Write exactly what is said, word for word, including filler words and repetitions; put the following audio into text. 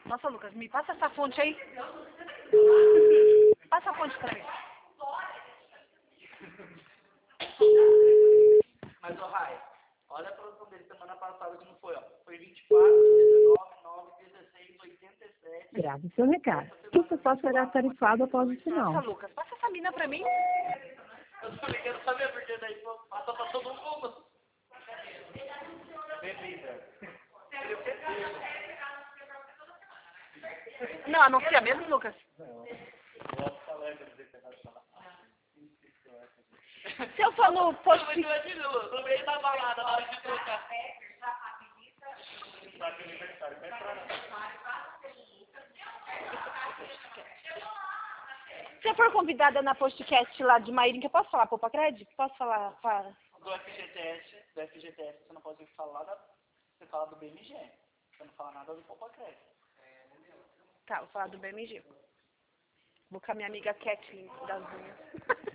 Nossa, Lucas, me passa essa fonte aí. Passa a fonte pra mim. Mas, ó, Rai, olha a produção dele semana passada como foi, ó. Foi vinte e quatro, dezenove, nove, dezesseis, oitenta e sete. Grave seu recado. Isso só será tarifado após o sinal. Nossa, Lucas, passa essa mina pra mim. Eu também quero saber, porque daí pô, passa pra todo mundo. Bebida. Não, anuncia mesmo, Lucas? Se eu for no posto... Mas imagina, no meio da balada, na hora de trocar. Se eu for convidada na podcast lá de Mairinha, eu posso falar Poupa Crédito? Posso falar? Fala. Do F G T S, do F G T S, você não pode falar da... Você fala do B M G. Você não fala nada do Poupa Crédito. Tá, vou falar do B M G. Vou com a minha amiga Kathleen das unhas.